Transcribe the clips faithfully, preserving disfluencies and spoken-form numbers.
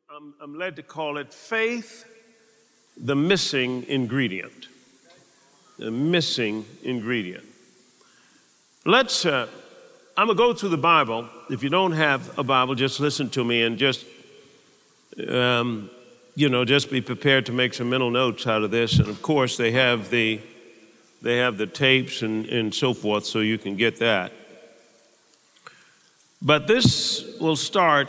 I'm, I'm led to call it faith, the missing ingredient. The missing ingredient. Let's, uh, I'm going to go through the Bible. If you don't have a Bible, just listen to me and just, um, you know, just be prepared to make some mental notes out of this. And of course, they have the, they have the tapes and, and so forth, so you can get that. But this will start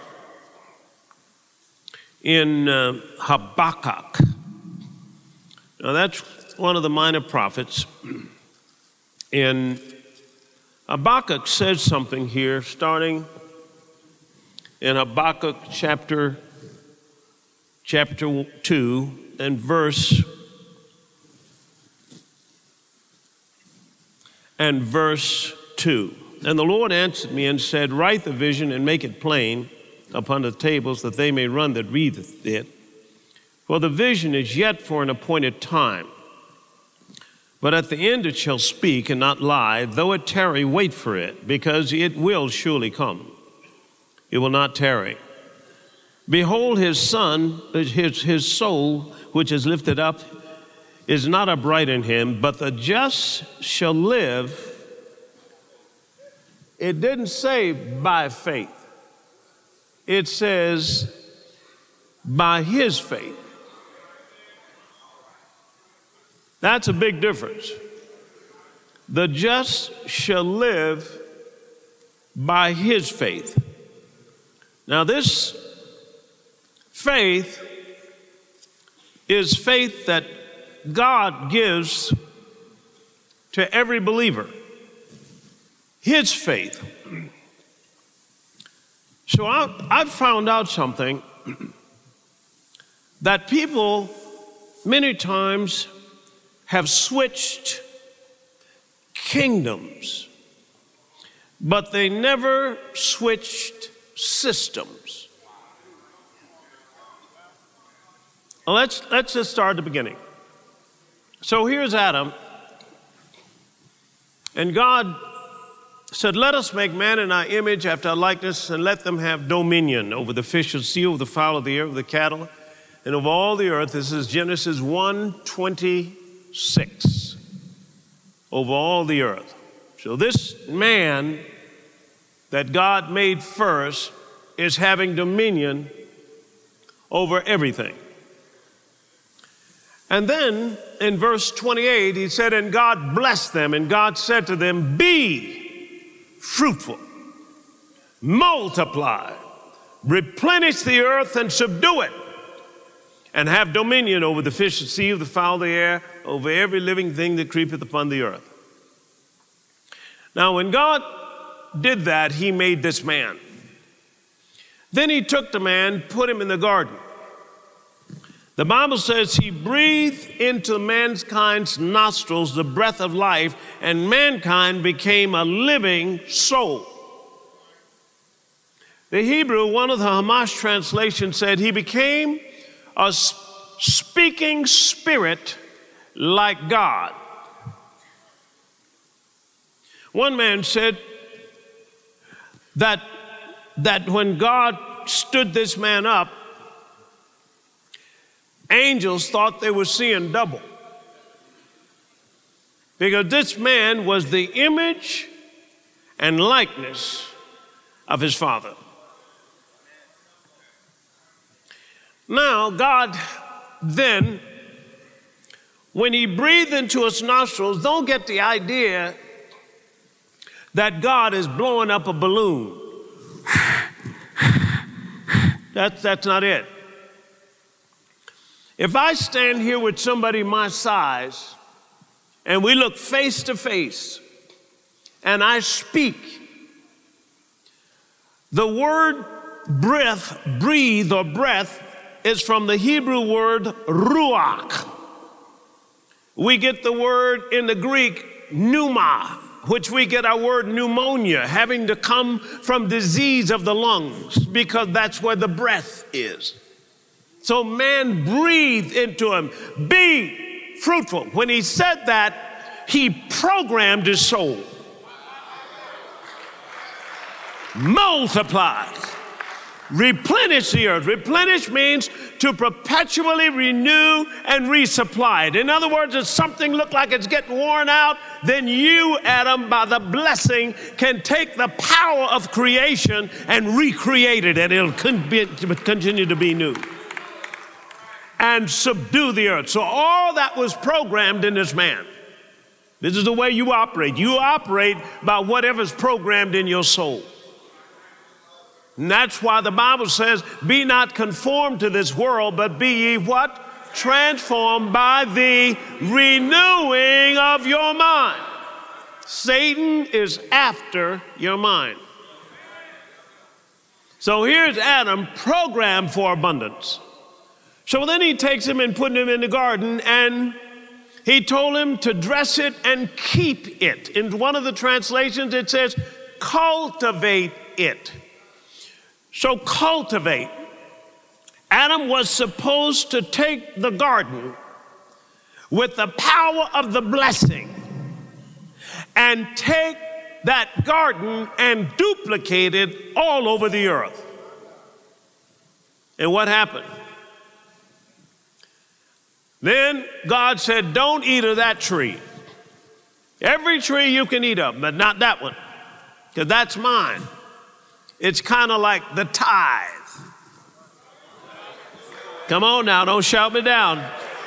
in uh, Habakkuk. Now that's one of the minor prophets. And Habakkuk says something here, starting in Habakkuk chapter, chapter two and verse, and verse two. And the Lord answered me and said, write the vision and make it plain upon the tables, that they may run that readeth it. For the vision is yet for an appointed time. But at the end it shall speak and not lie. Though it tarry, wait for it, because it will surely come. It will not tarry. Behold, his son, his, his soul, which is lifted up, is not upright in him, but the just shall live. It didn't say by faith. It says by his faith. That's a big difference. The just shall live by his faith. Now this faith is faith that God gives to every believer. His faith. So I, I've found out something that people many times have switched kingdoms, but they never switched systems. Let's, let's just start at the beginning. So here's Adam, and God said, let us make man in our image after our likeness, and let them have dominion over the fish of the sea, over the fowl of the air, over the cattle, and over all the earth. This is Genesis one twenty-six. Over all the earth. So this man that God made first is having dominion over everything. And then in verse twenty-eight, he said, and God blessed them, and God said to them, be fruitful, multiply, replenish the earth and subdue it, and have dominion over the fish of the sea, of the fowl of the air, over every living thing that creepeth upon the earth. Now, when God did that, he made this man. Then he took the man, put him in the garden. The Bible says he breathed into mankind's nostrils the breath of life, and mankind became a living soul. The Hebrew, one of the Hamash translations said he became a speaking spirit like God. One man said that, that when God stood this man up, angels thought they were seeing double. Because this man was the image and likeness of his Father. Now, God then, when he breathed into his nostrils, don't get the idea that God is blowing up a balloon. That's, that's not it. If I stand here with somebody my size and we look face to face and I speak, the word breath, breathe or breath, is from the Hebrew word ruach. We get the word in the Greek pneuma, which we get our word pneumonia, having to come from disease of the lungs, because that's where the breath is. So man breathed into him, be fruitful. When he said that, he programmed his soul. Multiply, replenish the earth. Replenish means to perpetually renew and resupply it. In other words, if something looked like it's getting worn out, then you, Adam, by the blessing, can take the power of creation and recreate it, and it'll con- be, continue to be new. And subdue the earth. So all that was programmed in this man. This is the way you operate. You operate by whatever's programmed in your soul. And that's why the Bible says, be not conformed to this world, but be ye what? Transformed by the renewing of your mind. Satan is after your mind. So here's Adam programmed for abundance. So then he takes him and puts him in the garden, and he told him to dress it and keep it. In one of the translations, it says, cultivate it. So cultivate. Adam was supposed to take the garden with the power of the blessing and take that garden and duplicate it all over the earth. And what happened? Then God said, don't eat of that tree. Every tree you can eat of, but not that one, because that's mine. It's kind of like the tithe. Come on now, don't shout me down.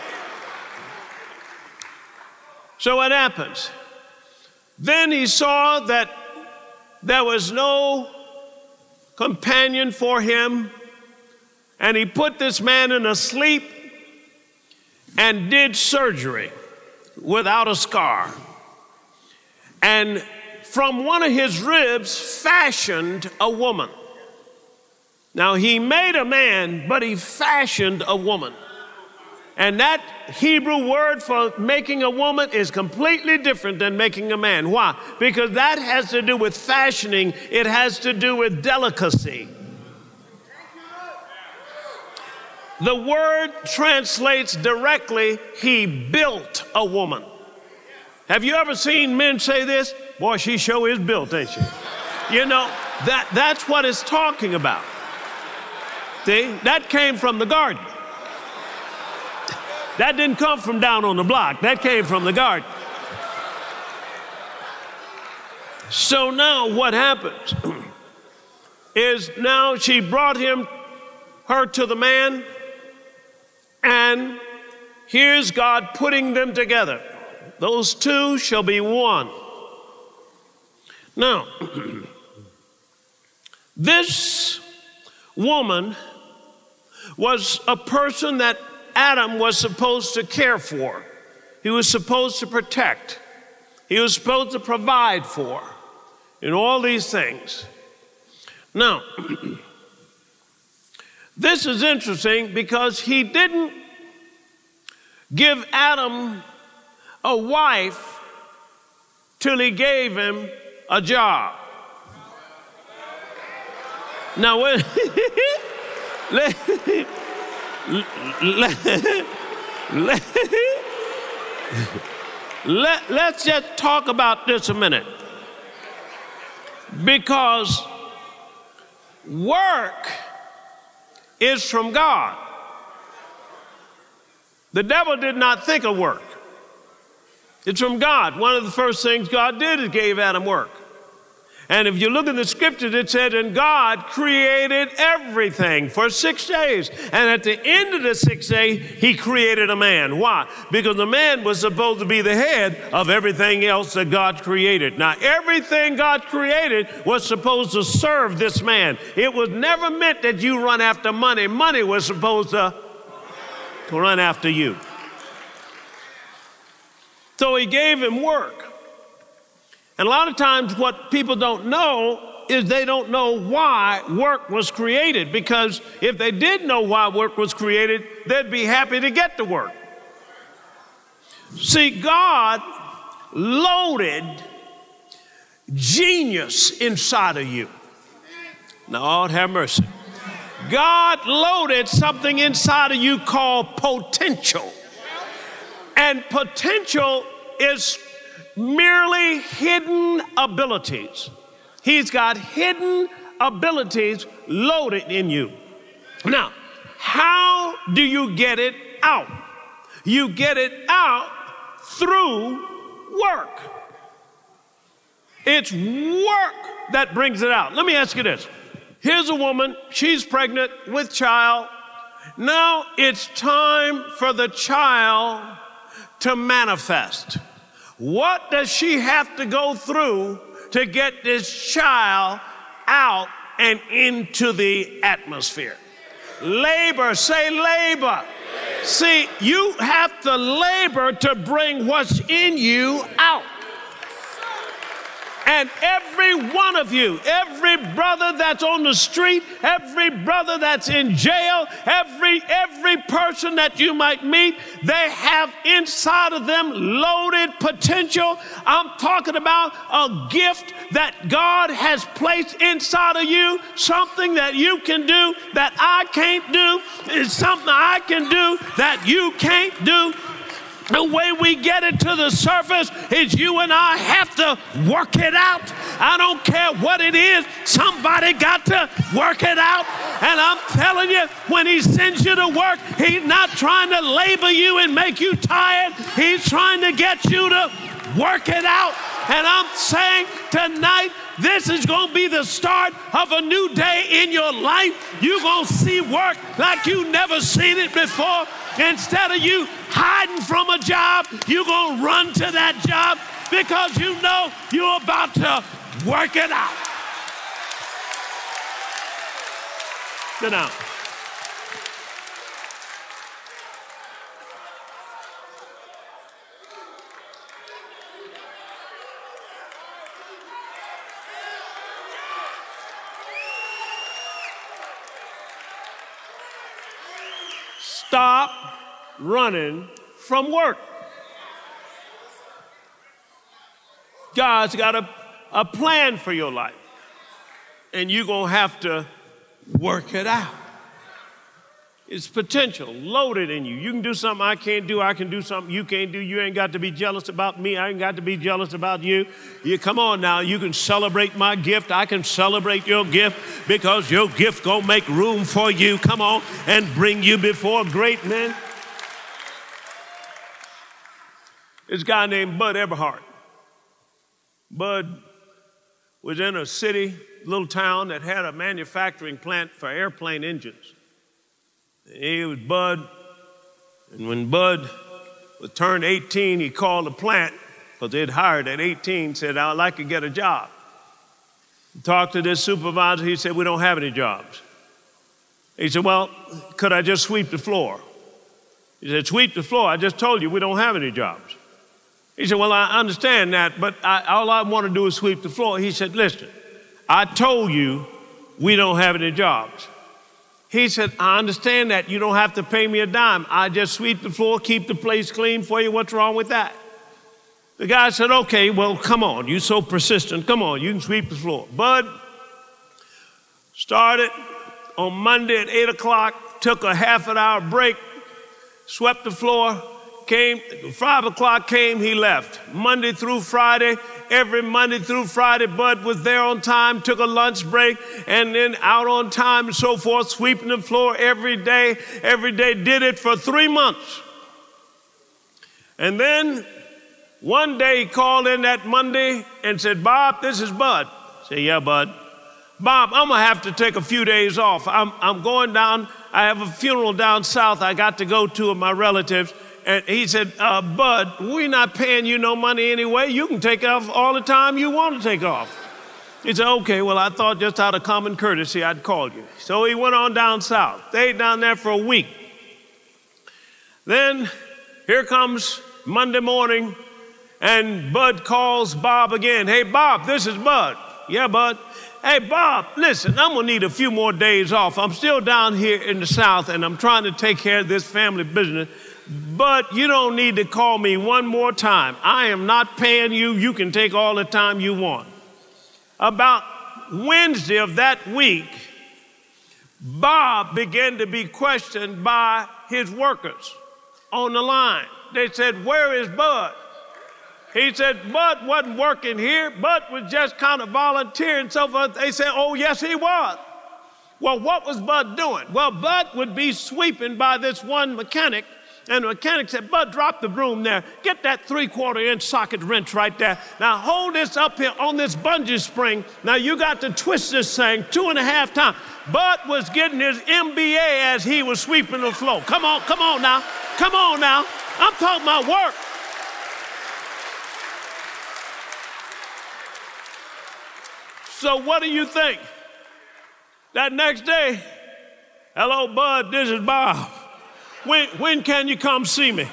So what happens? Then he saw that there was no companion for him, and he put this man in a sleep and did surgery without a scar. And from one of his ribs fashioned a woman. Now he made a man, but he fashioned a woman. And that Hebrew word for making a woman is completely different than making a man. Why? Because that has to do with fashioning. It has to do with delicacy. The word translates directly, he built a woman. Have you ever seen men say this? Boy, she sure is built, ain't she? You know, that, that's what it's talking about. See, that came from the garden. That didn't come from down on the block. That came from the garden. So now what happens is now she brought him, her to the man, and here's God putting them together. Those two shall be one. Now, this woman was a person that Adam was supposed to care for. He was supposed to protect. He was supposed to provide for, and all these things. Now, this is interesting because he didn't give Adam a wife till he gave him a job. Now, when let, let, let, let, let's just talk about this a minute. Because work is from God. The devil did not think of work. It's from God. One of the first things God did is gave Adam work. And if you look at the scriptures, it said, and God created everything for six days. And at the end of the sixth day, he created a man. Why? Because the man was supposed to be the head of everything else that God created. Now, everything God created was supposed to serve this man. It was never meant that you run after money. Money was supposed to, to run after you. So he gave him work. And a lot of times what people don't know is they don't know why work was created, because if they did know why work was created, they'd be happy to get to work. See, God loaded genius inside of you. Lord have mercy. God loaded something inside of you called potential. And potential is merely hidden abilities. He's got hidden abilities loaded in you. Now, how do you get it out? You get it out through work. It's work that brings it out. Let me ask you this. Here's a woman, she's pregnant with child. Now it's time for the child to manifest. What does she have to go through to get this child out and into the atmosphere? Labor, say labor. labor. See, you have to labor to bring what's in you out. And every one of you, every brother that's on the street, every brother that's in jail, every every person that you might meet, they have inside of them loaded potential. I'm talking about a gift that God has placed inside of you, something that you can do that I can't do, is something I can do that you can't do. The way we get it to the surface is you and I have to work it out. I don't care what it is. Somebody got to work it out. And I'm telling you, when he sends you to work, he's not trying to labor you and make you tired. He's trying to get you to work it out. And I'm saying tonight, this is going to be the start of a new day in your life. You're going to see work like you never seen it before. Instead of you hiding from a job, you're going to run to that job because you know you're about to work it out. Sit down. Stop running from work. God's got a, a plan for your life, and you're going to have to work it out. It's potential loaded in you. You can do something I can't do. I can do something you can't do. You ain't got to be jealous about me. I ain't got to be jealous about you. You come on now. You can celebrate my gift. I can celebrate your gift because your gift gonna make room for you. Come on and bring you before great men. This guy named Bud Eberhart. Bud was in a city, little town that had a manufacturing plant for airplane engines. He was Bud, and when Bud was turned eighteen, he called the plant, because they'd hired at eighteen, said, I'd like to get a job. He talked to this supervisor, he said, we don't have any jobs. He said, well, could I just sweep the floor? He said, sweep the floor? I just told you we don't have any jobs. He said, well, I understand that, but I, all I want to do is sweep the floor. He said, listen, I told you we don't have any jobs. He said, I understand that. You don't have to pay me a dime. I just sweep the floor, keep the place clean for you. What's wrong with that? The guy said, okay, well, come on. You're so persistent. Come on, you can sweep the floor. Bud started on Monday at eight o'clock, took a half an hour break, swept the floor, came, five o'clock came, he left. Monday through Friday, every Monday through Friday, Bud was there on time, took a lunch break, and then out on time and so forth, sweeping the floor every day, every day, did it for three months. And then one day he called in that Monday and said, Bob, this is Bud. I said, yeah, Bud. Bob, I'm gonna have to take a few days off. I'm, I'm going down, I have a funeral down south I got to go to of my relatives. And he said, uh, Bud, we're not paying you no money anyway. You can take off all the time you want to take off. He said, okay, well, I thought just out of common courtesy I'd call you. So he went on down south, stayed down there for a week. Then here comes Monday morning, and Bud calls Bob again. Hey, Bob, this is Bud. Yeah, Bud. Hey, Bob, listen, I'm going to need a few more days off. I'm still down here in the south, and I'm trying to take care of this family business. But you don't need to call me one more time. I am not paying you. You can take all the time you want. About Wednesday of that week, Bob began to be questioned by his workers on the line. They said, where is Bud? He said, Bud wasn't working here. Bud was just kind of volunteering and so forth. They said, oh, yes, he was. Well, what was Bud doing? Well, Bud would be sweeping by this one mechanic, and the mechanic said, Bud, drop the broom there. Get that three-quarter inch socket wrench right there. Now hold this up here on this bungee spring. Now you got to twist this thing two and a half times. Bud was getting his M B A as he was sweeping the floor. Come on, come on now. Come on now. I'm talking about work. So what do you think? That next day, hello, Bud, this is Bob. When, when can you come see me?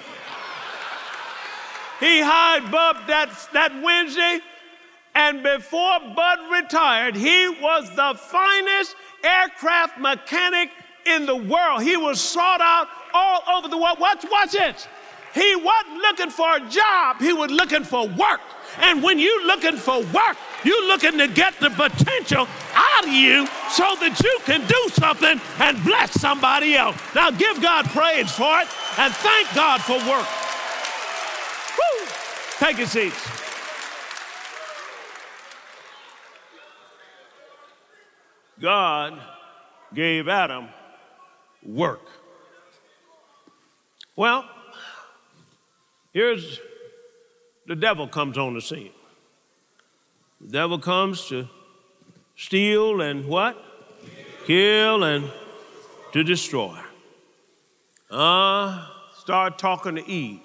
He hired Bud that, that Wednesday, and before Bud retired, he was the finest aircraft mechanic in the world. He was sought out all over the world. Watch, watch this. He wasn't looking for a job. He was looking for work. And when you're looking for work, you're looking to get the potential out of you so that you can do something and bless somebody else. Now give God praise for it and thank God for work. Woo! Take your seats. God gave Adam work. Well, here's the devil comes on the scene. The devil comes to steal and what? Kill and to destroy. Uh, start talking to Eve.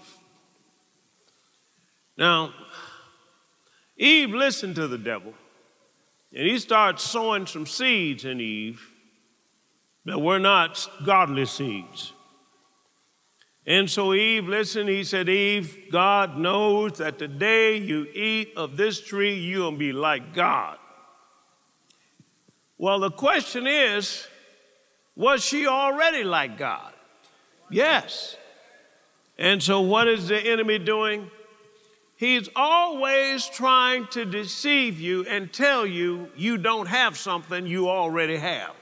Now, Eve listened to the devil, and he starts sowing some seeds in Eve that were not godly seeds. And so Eve listened. He said, Eve, God knows that the day you eat of this tree, you'll be like God. Well, the question is, was she already like God? Yes. And so what is the enemy doing? He's always trying to deceive you and tell you you don't have something you already have.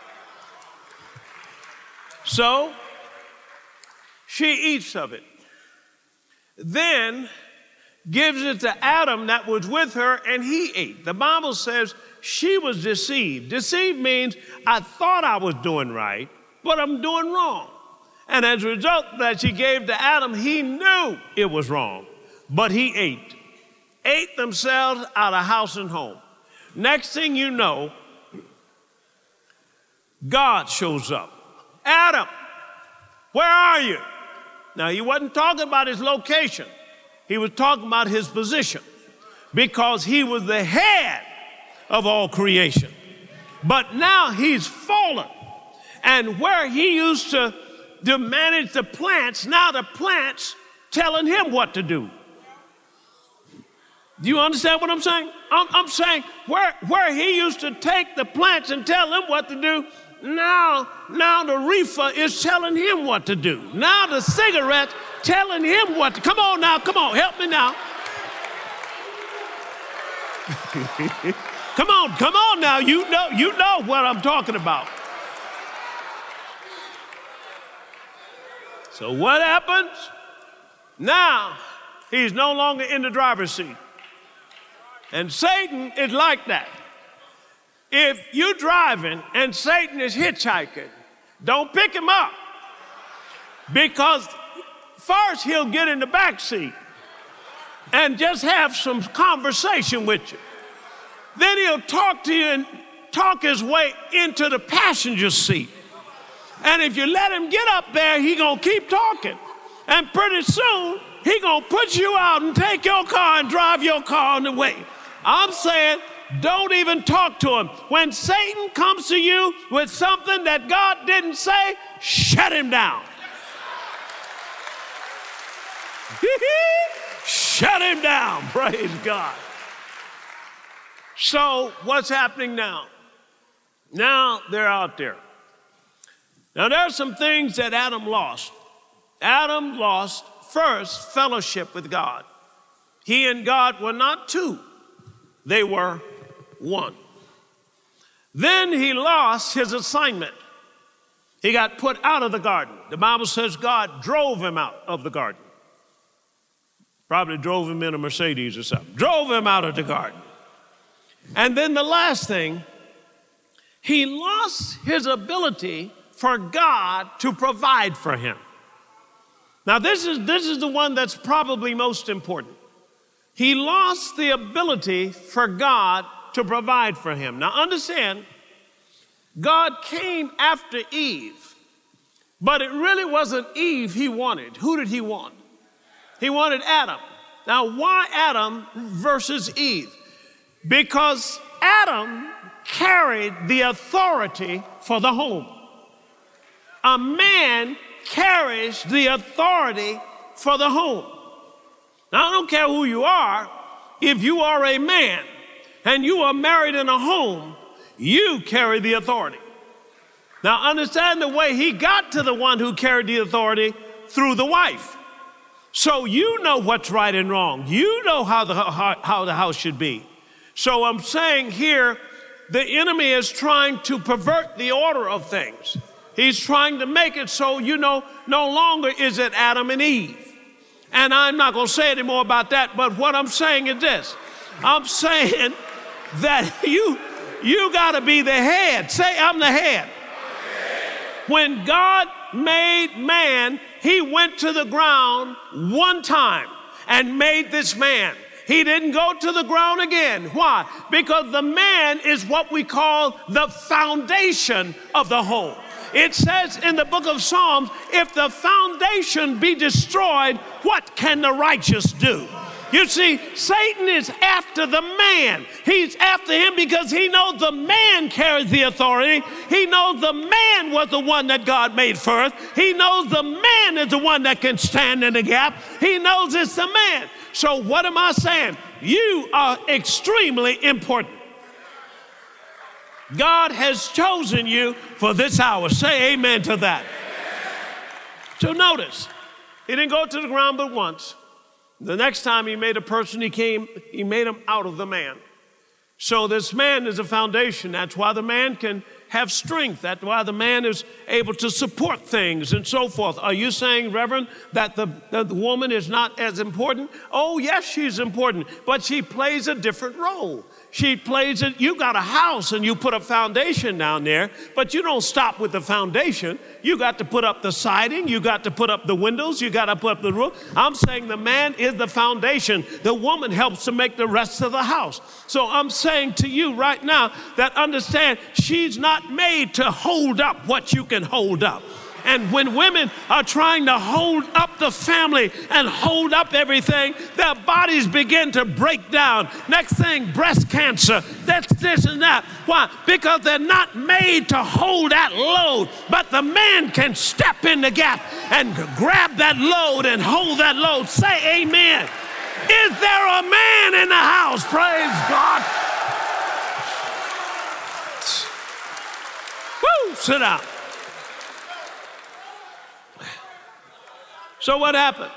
So she eats of it, then gives it to Adam that was with her, and he ate. The Bible says she was deceived. Deceived means I thought I was doing right, but I'm doing wrong. And as a result that she gave to Adam, he knew it was wrong, but he ate. Ate themselves out of house and home. Next thing you know, God shows up. Adam, where are you? Now, he wasn't talking about his location. He was talking about his position, because he was the head of all creation. But now he's fallen. And where he used to, to manage the plants, now the plants telling him what to do. Do you understand what I'm saying? I'm, I'm saying where, where he used to take the plants and tell them what to do, Now, now the reefer is telling him what to do. Now the cigarette telling him what to, come on now, come on, help me now. Come on, come on now, you know, you know what I'm talking about. So what happens? Now he's no longer in the driver's seat. And Satan is like that. If you're driving and Satan is hitchhiking, don't pick him up, because first he'll get in the back seat and just have some conversation with you. Then he'll talk to you and talk his way into the passenger seat. And if you let him get up there, he gonna keep talking. And pretty soon, he gonna put you out and take your car and drive your car on the way. I'm saying, don't even talk to him. When Satan comes to you with something that God didn't say, shut him down. Shut him down, praise God. So what's happening now? Now they're out there. Now there are some things that Adam lost. Adam lost, first, fellowship with God. He and God were not two. They were one. Then he lost his assignment. He got put out of the garden. The Bible says God drove him out of the garden. Probably drove him in a Mercedes or something. Drove him out of the garden. And then the last thing, he lost his ability for God to provide for him. Now, this is, this is the one that's probably most important. He lost the ability for God to provide for him. Now, understand, God came after Eve, but it really wasn't Eve he wanted. Who did he want? He wanted Adam. Now, why Adam versus Eve? Because Adam carried the authority for the home. A man carries the authority for the home. Now, I don't care who you are. If you are a man and you are married in a home, you carry the authority. Now, understand the way he got to the one who carried the authority through the wife. So you know what's right and wrong. You know how the, how, how the house should be. So I'm saying here, the enemy is trying to pervert the order of things. He's trying to make it so, you know, no longer is it Adam and Eve. And I'm not going to say any more about that, but what I'm saying is this. I'm saying that you, you got to be the head. Say, I'm the head. When God made man, he went to the ground one time and made this man. He didn't go to the ground again. Why? Because the man is what we call the foundation of the home. It says in the book of Psalms, if the foundation be destroyed, what can the righteous do? You see, Satan is after the man. He's after him because he knows the man carries the authority. He knows the man was the one that God made first. He knows the man is the one that can stand in the gap. He knows it's the man. So what am I saying? You are extremely important. God has chosen you for this hour. Say amen to that. So notice, he didn't go to the ground but once. The next time he made a person, he came, he made him out of the man. So this man is a foundation. That's why the man can have strength. That's why the man is able to support things and so forth. Are you saying, Reverend, that the, that the woman is not as important? Oh, yes, she's important, but she plays a different role. She plays it. You got a house and you put a foundation down there, but you don't stop with the foundation. You got to put up the siding. You got to put up the windows. You got to put up the roof. I'm saying the man is the foundation. The woman helps to make the rest of the house. So I'm saying to you right now that understand she's not made to hold up what you can hold up. And when women are trying to hold up the family and hold up everything, their bodies begin to break down. Next thing, breast cancer, that's this and that. Why? Because they're not made to hold that load, but the man can step in the gap and grab that load and hold that load. Say amen. Is there a man in the house? Praise God. Woo, sit down. So what happened?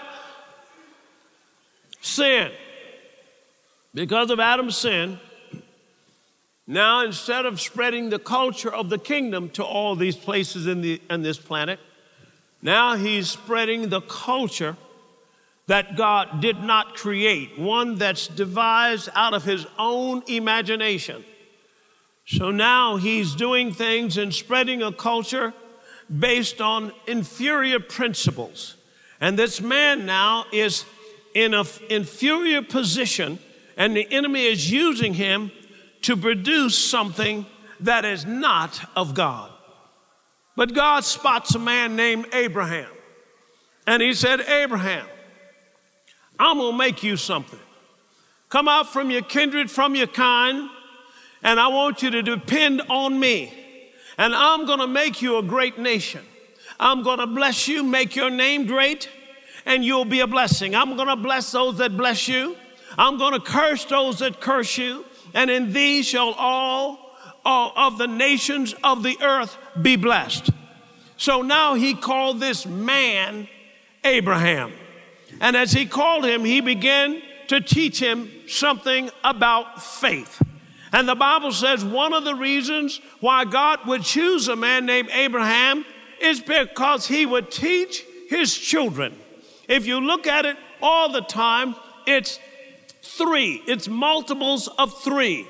Sin. Because of Adam's sin, now instead of spreading the culture of the kingdom to all these places in, the, in this planet, now he's spreading the culture that God did not create, one that's devised out of his own imagination. So now he's doing things and spreading a culture based on inferior principles. And this man now is in an inferior position, and the enemy is using him to produce something that is not of God. But God spots a man named Abraham, and he said, Abraham, I'm going to make you something. Come out from your kindred, from your kind, and I want you to depend on me, and I'm going to make you a great nation. I'm going to bless you, make your name great, and you'll be a blessing. I'm going to bless those that bless you. I'm going to curse those that curse you. And in thee shall all, all of the nations of the earth be blessed. So now he called this man Abraham. And as he called him, he began to teach him something about faith. And the Bible says one of the reasons why God would choose a man named Abraham is because he would teach his children. If you look at it all the time, it's three. It's multiples of three.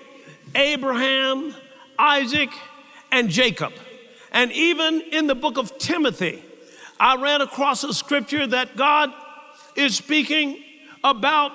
Abraham, Isaac, and Jacob. And even in the book of Timothy, I ran across a scripture that God is speaking about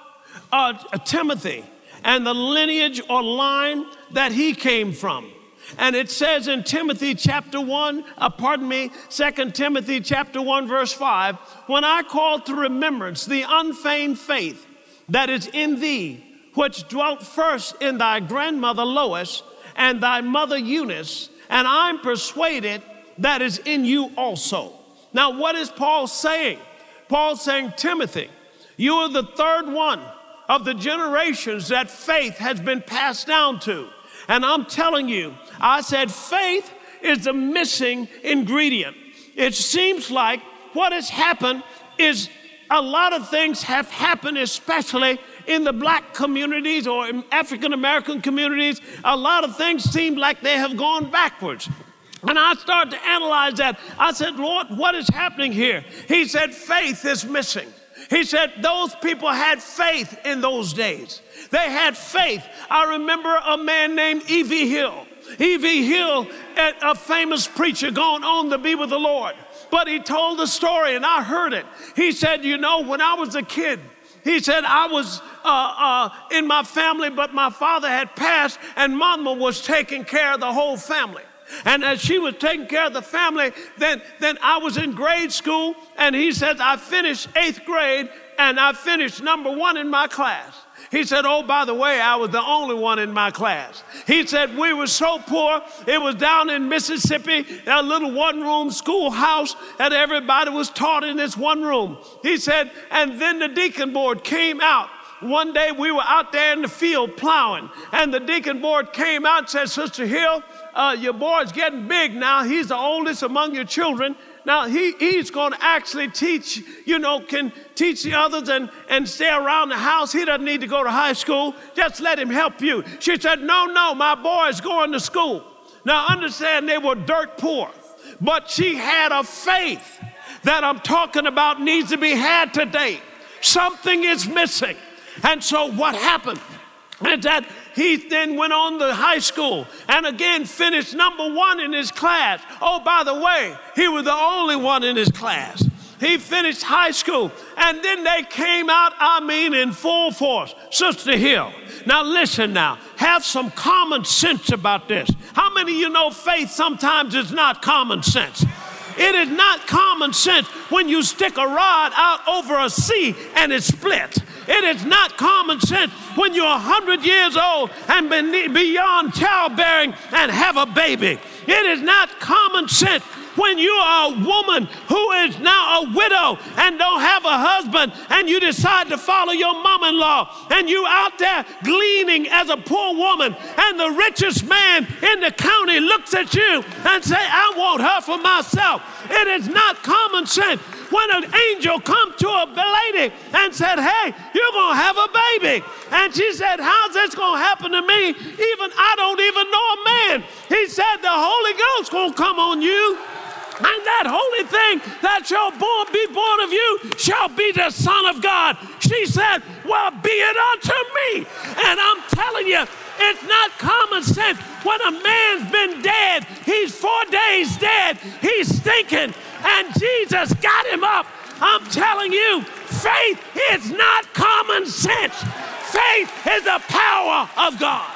uh, Timothy and the lineage or line that he came from. And it says in Timothy chapter one, uh, pardon me, Second Timothy chapter one, verse five, when I call to remembrance the unfeigned faith that is in thee, which dwelt first in thy grandmother Lois and thy mother Eunice, and I'm persuaded that is in you also. Now, what is Paul saying? Paul's saying, Timothy, you are the third one of the generations that faith has been passed down to. And I'm telling you, I said faith is the missing ingredient. It seems like what has happened is a lot of things have happened, especially in the black communities or in African American communities. A lot of things seem like they have gone backwards. And I started to analyze that. I said, Lord, what is happening here? He said, faith is missing. He said those people had faith in those days. They had faith. I remember a man named E V Hill. E V Hill, a famous preacher gone on to be with the Lord. But he told the story and I heard it. He said, you know, when I was a kid, he said, I was uh, uh, in my family, but my father had passed and mama was taking care of the whole family. And as she was taking care of the family, then, then I was in grade school, and he says, I finished eighth grade, and I finished number one in my class. He said, oh, by the way, I was the only one in my class. He said, we were so poor, it was down in Mississippi, a little one-room schoolhouse, and everybody was taught in this one room. He said, and then the deacon board came out. One day we were out there in the field plowing, and the deacon board came out and said, Sister Hill, uh, your boy's getting big now. He's the oldest among your children. Now, he, he's going to actually teach, you know, can teach the others and, and stay around the house. He doesn't need to go to high school. Just let him help you. She said, no, no, my boy's going to school. Now, understand they were dirt poor, but she had a faith that I'm talking about needs to be had today. Something is missing. And so what happened is that he then went on to high school and again finished number one in his class. Oh, by the way, he was the only one in his class. He finished high school and then they came out, I mean, in full force. Sister Hill, now listen now, have some common sense about this. How many of you know faith sometimes is not common sense? It is not common sense when you stick a rod out over a sea and it splits. It is not common sense when you're one hundred years old and beyond childbearing and have a baby. It is not common sense when you are a woman who is now a widow and don't have a husband and you decide to follow your mom-in-law and you out there gleaning as a poor woman and the richest man in the county looks at you and say, I want her for myself. It is not common sense when an angel come to a lady and said, hey, you're going to have a baby. And she said, how's this going to happen to me? Even I don't even know a man. He said, the Holy Ghost going to come on you. And that holy thing that shall born, be born of you shall be the Son of God. She said, well, be it unto me. And I'm telling you, it's not common sense. When a man's been dead, he's four days dead, he's stinking, and Jesus got him up. I'm telling you, faith is not common sense. Faith is the power of God.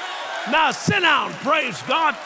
Now sit down, praise God.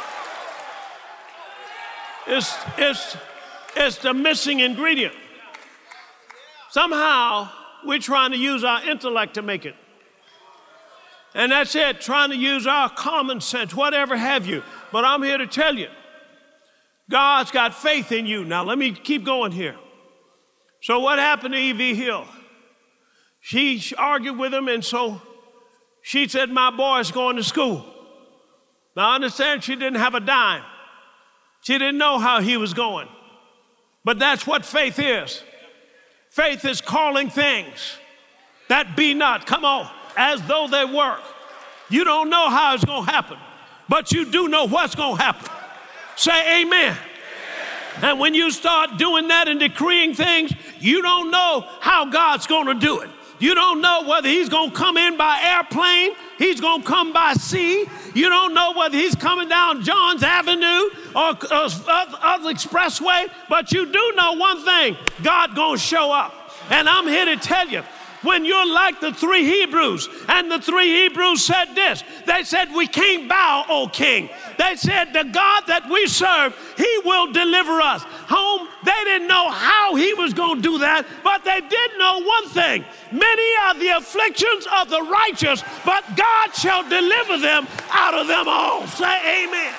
It's, it's, it's the missing ingredient. Somehow, we're trying to use our intellect to make it. And that's it, trying to use our common sense, whatever have you. But I'm here to tell you, God's got faith in you. Now, let me keep going here. So what happened to E V Hill? She argued with him, and so she said, my boy's going to school. Now, I understand she didn't have a dime. She didn't know how he was going. But that's what faith is. Faith is calling things that be not, come on, as though they were. You don't know how it's going to happen, but you do know what's going to happen. Say amen. And when you start doing that and decreeing things, you don't know how God's going to do it. You don't know whether he's going to come in by airplane, he's going to come by sea. You don't know whether he's coming down Johns Avenue or uh, other expressway, but you do know one thing, God going to show up. And I'm here to tell you, when you're like the three Hebrews, and the three Hebrews said this, they said, we can't bow, O king. They said, the God that we serve, he will deliver us. Home, they didn't know how he was going to do that, but they did know one thing. Many are the afflictions of the righteous, but God shall deliver them out of them all. Say amen.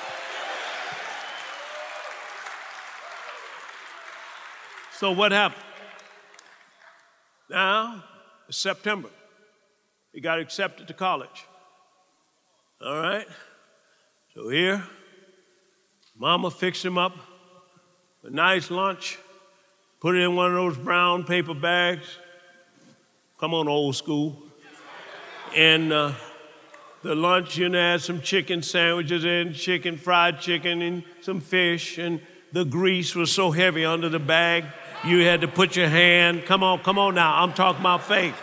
So what happened? Now, it's September. He got accepted to college. All right? So here, Mama fixed him up a nice lunch, put it in one of those brown paper bags. Come on, old school. And uh, the lunch, you know, had some chicken sandwiches in, chicken, fried chicken, and some fish. And the grease was so heavy under the bag, you had to put your hand. Come on, come on now. I'm talking about faith.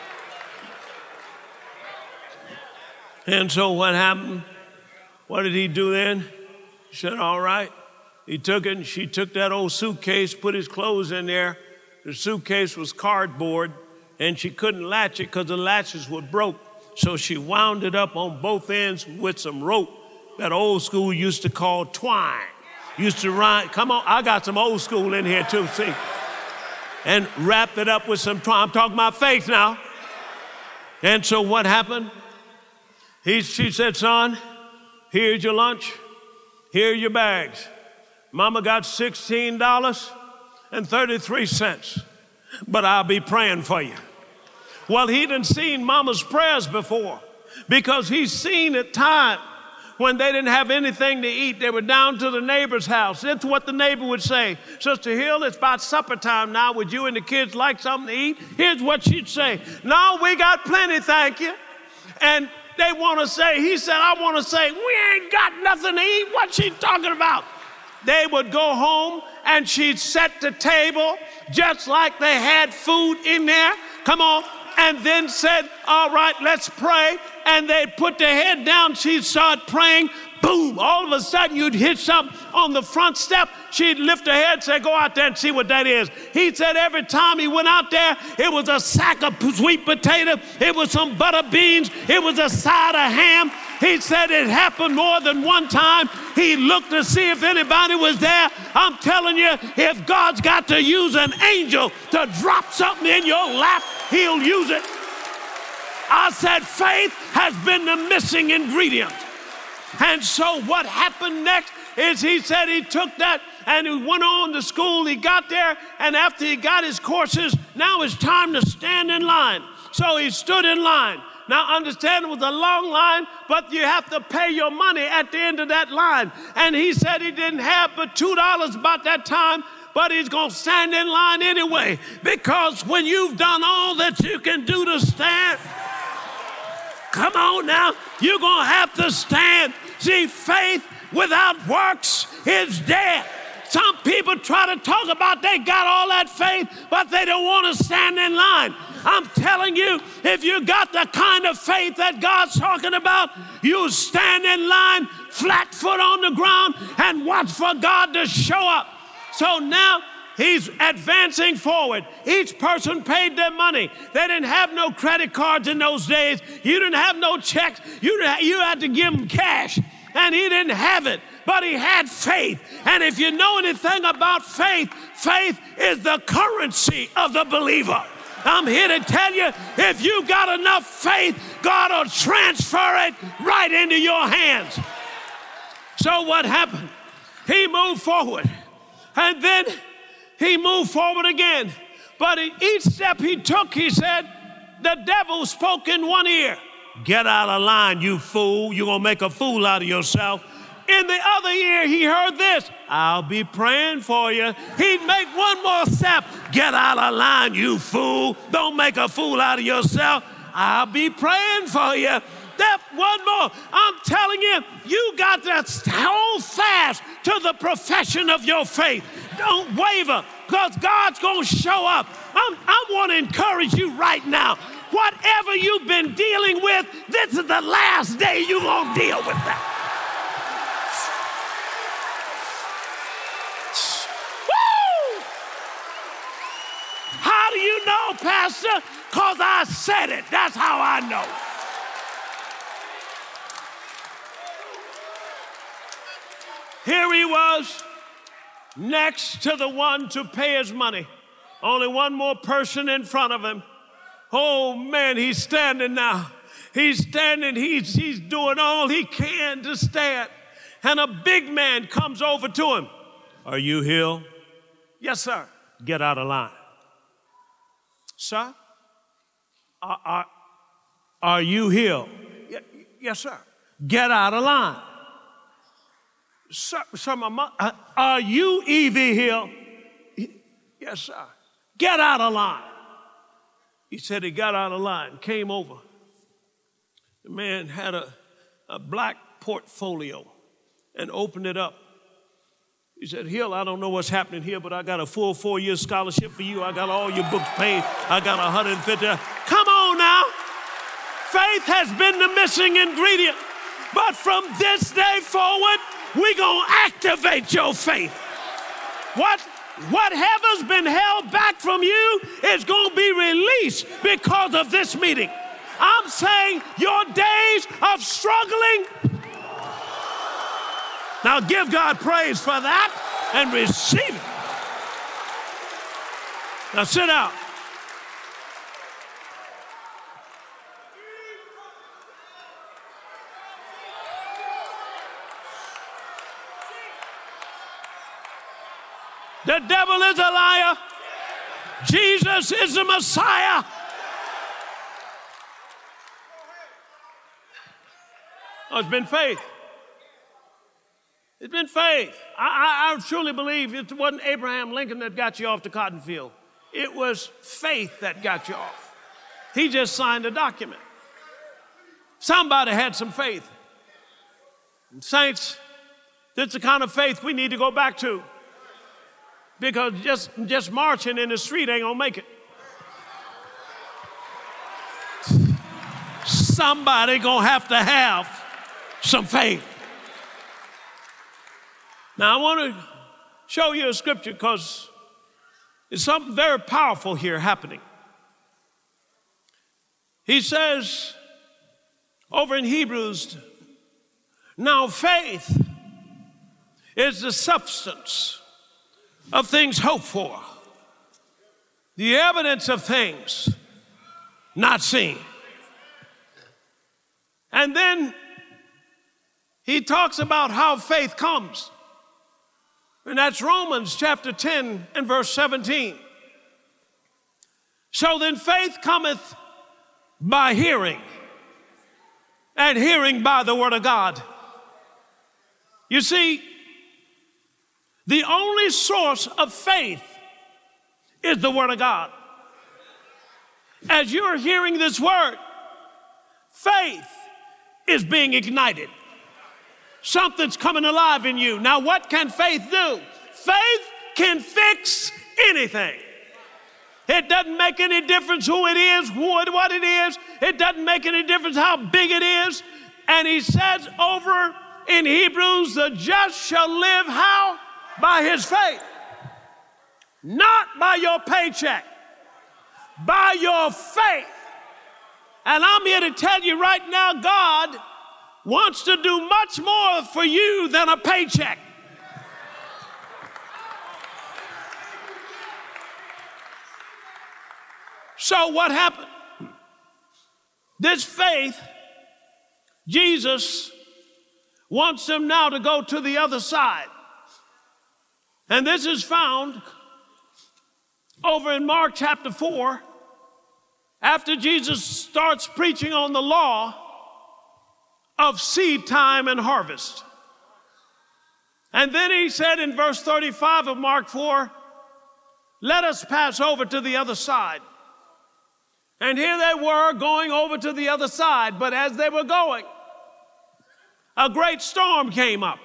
And so what happened? What did he do then? He said, all right. He took it, and she took that old suitcase, put his clothes in there. The suitcase was cardboard, and she couldn't latch it because the latches were broke. So she wound it up on both ends with some rope that old school used to call twine. Used to run, come on, I got some old school in here too, see? And wrapped it up with some twine. I'm talking about faith now. And so what happened? He, she said, son, here's your lunch. Here are your bags. Mama got sixteen dollars and thirty-three cents, but I'll be praying for you. Well, he done seen Mama's prayers before, because he's seen at times when they didn't have anything to eat. They were down to the neighbor's house. That's what the neighbor would say. Sister Hill, it's about supper time now. Would you and the kids like something to eat? Here's what she'd say. No, we got plenty, thank you. And they want to say, he said, I want to say, we ain't got nothing to eat. What's she talking about? They would go home and she'd set the table just like they had food in there. Come on. And then said, all right, let's pray. And they'd put their head down. She'd start praying. Boom. All of a sudden, you'd hit something on the front step. She'd lift her head and say, go out there and see what that is. He said every time he went out there, it was a sack of sweet potato. It was some butter beans. It was a side of ham. He said it happened more than one time. He looked to see if anybody was there. I'm telling you, if God's got to use an angel to drop something in your lap, he'll use it. I said faith has been the missing ingredient. And so what happened next is he said he took that and he went on to school. He got there, and after he got his courses, now it's time to stand in line. So he stood in line. Now, understand, it was a long line, but you have to pay your money at the end of that line. And he said he didn't have but two dollars about that time, but he's going to stand in line anyway, because when you've done all that you can do to stand, come on now, you're going to have to stand. See, faith without works is dead. Some people try to talk about they got all that faith, but they don't want to stand in line. I'm telling you, if you got the kind of faith that God's talking about, you stand in line, flat foot on the ground, and watch for God to show up. So now he's advancing forward. Each person paid their money. They didn't have no credit cards in those days. You didn't have no checks. You, you had to give him cash, and he didn't have it. But he had faith. And if you know anything about faith, faith is the currency of the believer. I'm here to tell you, if you got enough faith, God will transfer it right into your hands. So what happened? He moved forward. And then he moved forward again. But in each step he took, he said, the devil spoke in one ear. Get out of line, you fool. You're going to make a fool out of yourself. In the other ear, he heard this. I'll be praying for you. He'd make one more step. Get out of line, you fool. Don't make a fool out of yourself. I'll be praying for you. Step one more. I'm telling you, you got to hold fast to the profession of your faith. Don't waver, because God's going to show up. I'm, I want to encourage you right now. whatever you've been dealing with, this is the last day you're going to deal with that. Woo! How do you know, Pastor? Because I said it. That's how I know. Here he was, next to the one to pay his money. Only one more person in front of him. Oh, man, he's standing now. He's standing. He's, he's doing all he can to stand. And a big man comes over to him. Are you healed? Yes, sir. Get out of line. Sir? Are, are, are you healed? Y- yes, sir. Get out of line. Sir, sir my mother, uh, are you Evie Hill? Yes, sir. Get out of line. He said he got out of line, came over. The man had a, a black portfolio and opened it up. He said, Hill, I don't know what's happening here, but I got a full four-year scholarship for you. I got all your books paid. I got one hundred fifty. Come on now. Faith has been the missing ingredient. But from this day forward, we're going to activate your faith. What, what heaven's been held back from you is going to be released because of this meeting. I'm saying your days of struggling. Now give God praise for that and receive it. Now sit down. The devil is a liar. Jesus is the Messiah. Oh, it's been faith. It's been faith. I, I, I truly believe it wasn't Abraham Lincoln that got you off the cotton field. It was faith that got you off. He just signed a document. Somebody had some faith. And saints, that's the kind of faith we need to go back to. Because just, just marching in the street ain't gonna make it. Somebody gonna have to have some faith. Now I want to show you a scripture because there's something very powerful here happening. He says over in Hebrews, now faith is the substance of things hoped for, the evidence of things not seen. And then he talks about how faith comes. And that's Romans chapter ten and verse seventeen. So then faith cometh by hearing, and hearing by the word of God. You see, the only source of faith is the word of God. As you're hearing this word, faith is being ignited. Something's coming alive in you. Now, what can faith do? Faith can fix anything. It doesn't make any difference who it is, what it is. It doesn't make any difference how big it is. And he says over in Hebrews, the just shall live how? By his faith. Not by your paycheck. By your faith. And I'm here to tell you right now, God wants to do much more for you than a paycheck. So what happened? This faith, Jesus wants them now to go to the other side. And this is found over in Mark chapter four, after Jesus starts preaching on the law of seed time and harvest. And then he said in verse thirty-five of Mark four, let us pass over to the other side. And here they were going over to the other side, but as they were going, a great storm came up.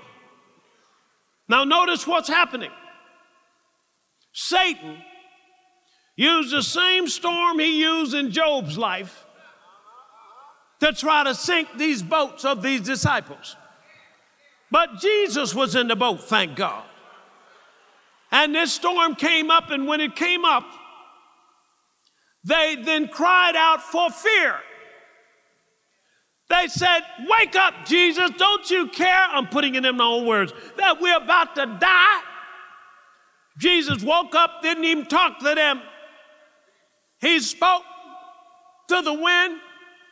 Now notice what's happening. Satan used the same storm he used in Job's life to try to sink these boats of these disciples. But Jesus was in the boat, thank God. And this storm came up, and when it came up, they then cried out for fear. They said, wake up, Jesus, don't you care? I'm putting it in my own words, that we're about to die. Jesus woke up, didn't even talk to them. He spoke to the wind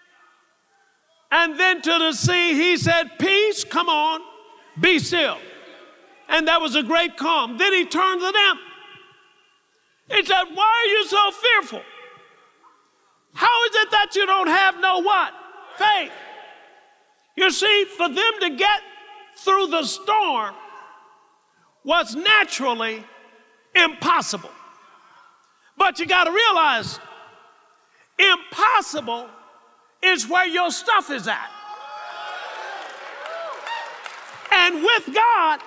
and then to the sea. He said, peace, come on, be still. And that was a great calm. Then he turned to them. He said, why are you so fearful? How is it that you don't have no what? Faith. You see, for them to get through the storm was naturally impossible. But you got to realize, impossible is where your stuff is at. And with God,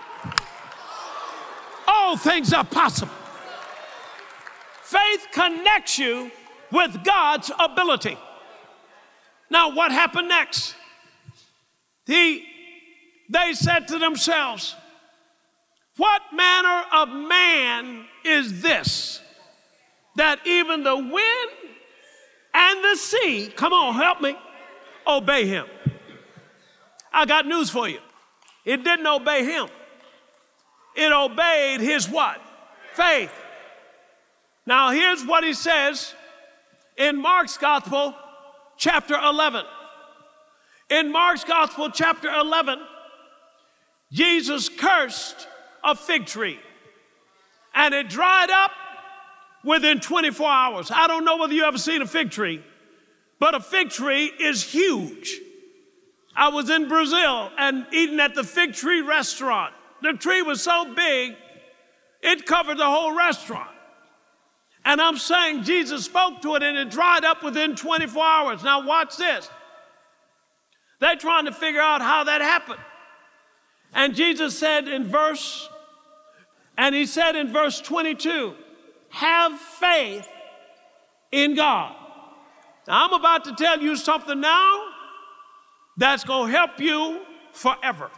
all things are possible. Faith connects you with God's ability. Now, what happened next? He, they said to themselves, what manner of man is this, that even the wind and the sea, come on, help me, obey him? I got news for you. It didn't obey him. It obeyed his what? Faith. Now, here's what he says in Mark's Gospel, chapter eleven. In Mark's Gospel, chapter eleven, Jesus cursed a fig tree, and it dried up within twenty-four hours. I don't know whether you ever seen a fig tree, but a fig tree is huge. I was in Brazil and eating at the Fig Tree restaurant. The tree was so big, it covered the whole restaurant. And I'm saying Jesus spoke to it and it dried up within twenty-four hours. Now watch this. They're trying to figure out how that happened. And Jesus said in verse, and he said in verse twenty-two, have faith in God. Now I'm about to tell you something now that's going to help you forever.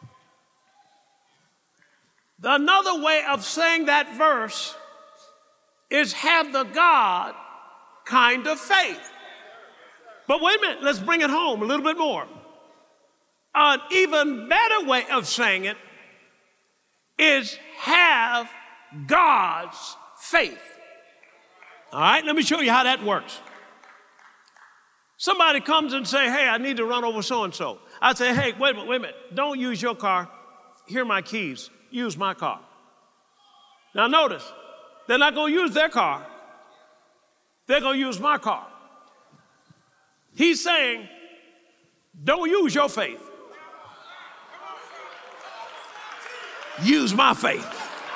Another way of saying that verse is have the God kind of faith. But wait a minute, let's bring it home a little bit more. An even better way of saying it is have God's faith. All right, let me show you how that works. Somebody comes and say, hey, I need to run over so-and-so. I say, hey, wait a minute, wait a minute. Don't use your car. Here are my keys. Use my car. Now notice, they're not going to use their car. They're going to use my car. He's saying, don't use your faith. Use my faith.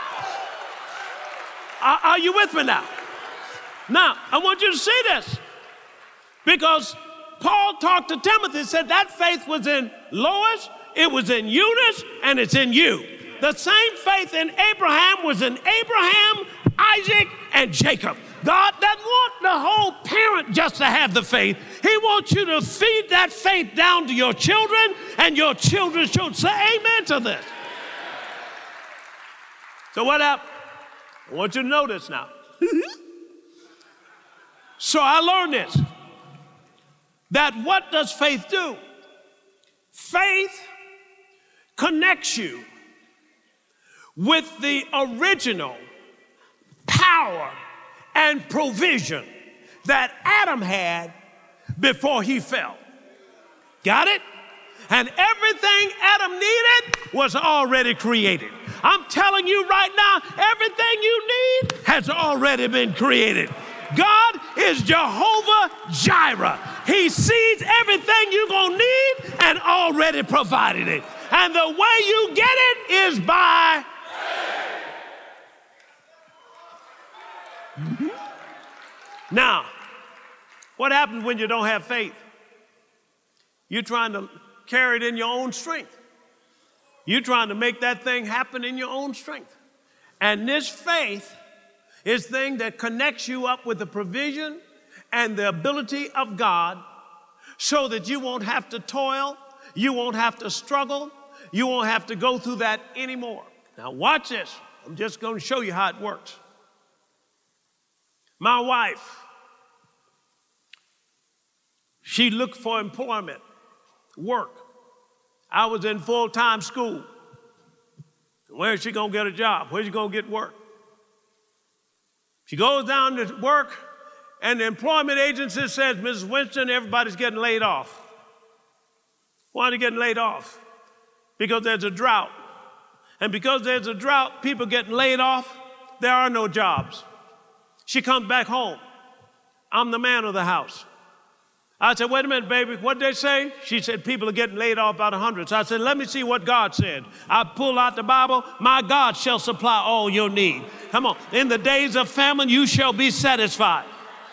Are, are you with me now? Now, I want you to see this. Because Paul talked to Timothy and said that faith was in Lois, it was in Eunice, and it's in you. The same faith in Abraham was in Abraham, Isaac, and Jacob. God doesn't want the whole parent just to have the faith. He wants you to feed that faith down to your children and your children's children. Say amen to this. So what happened? I want you to know this now. So I learned this. That what does faith do? Faith connects you with the original power and provision that Adam had before he fell. Got it? And everything Adam needed was already created. I'm telling you right now, everything you need has already been created. God is Jehovah Jireh. He sees everything you're going to need and already provided it. And the way you get it is by faith. Mm-hmm. Now, what happens when you don't have faith? You're trying to carry it in your own strength. You're trying to make that thing happen in your own strength. And this faith It's thing that connects you up with the provision and the ability of God so that you won't have to toil, you won't have to struggle, you won't have to go through that anymore. Now watch this. I'm just going to show you how it works. My wife, she looked for employment, work. I was in full-time school. Where's she going to get a job? Where's she going to get work? She goes down to work, and the employment agency says, Missus Winston, everybody's getting laid off. Why are they getting laid off? Because there's a drought. And because there's a drought, people getting laid off, there are no jobs. She comes back home. I'm the man of the house. I said, wait a minute, baby, what'd they say? She said, people are getting laid off by the hundreds. I said, let me see what God said. I pull out the Bible. My God shall supply all your need. Come on. In the days of famine, you shall be satisfied.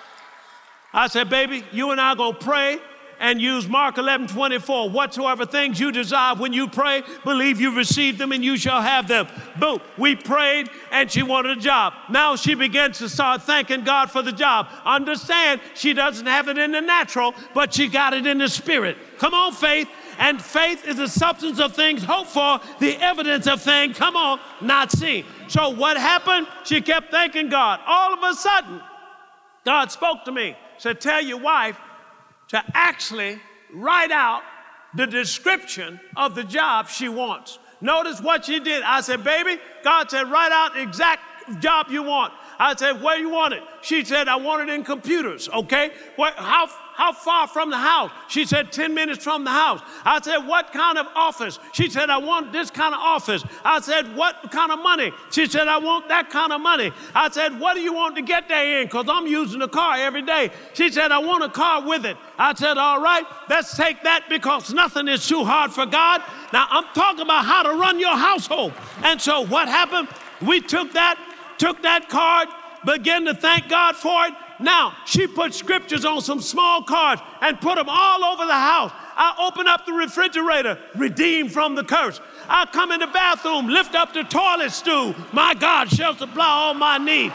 I said, baby, you and I are going to pray and use Mark eleven twenty-four. Whatsoever things you desire when you pray, believe you receive them and you shall have them. Boom. We prayed and she wanted a job. Now she begins to start thanking God for the job. Understand, she doesn't have it in the natural, but she got it in the spirit. Come on, faith. And faith is the substance of things hoped for, the evidence of things, come on, not seen. So what happened? She kept thanking God. All of a sudden, God spoke to me, said, tell your wife to actually write out the description of the job she wants. Notice what she did. I said, baby, God said, write out the exact job you want. I said, where you want it? She said, I want it in computers, okay? What, how, how far from the house? She said, ten minutes from the house. I said, what kind of office? She said, I want this kind of office. I said, what kind of money? She said, I want that kind of money. I said, what do you want to get there in? Because I'm using the car every day. She said, I want a car with it. I said, all right, let's take that because nothing is too hard for God. Now, I'm talking about how to run your household. And so what happened? We took that, took that card, began to thank God for it. Now, she put scriptures on some small cards and put them all over the house. I open up the refrigerator, redeemed from the curse. I come in the bathroom, lift up the toilet stool. My God shall supply all my need.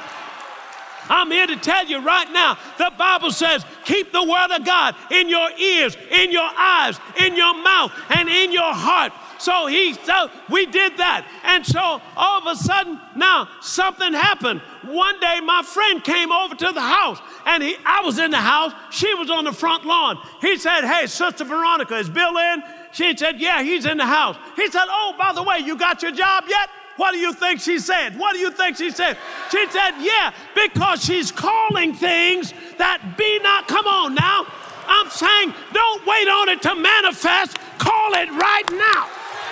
I'm here to tell you right now, the Bible says, keep the word of God in your ears, in your eyes, in your mouth, and in your heart. So he, so we did that. And so all of a sudden, now something happened. One day my friend came over to the house and he, I was in the house. She was on the front lawn. He said, hey, Sister Veronica, is Bill in? She said, yeah, he's in the house. He said, oh, by the way, you got your job yet? What do you think she said? What do you think she said? She said, yeah, because she's calling things that be not. Come on now. I'm saying don't wait on it to manifest. Call it right now.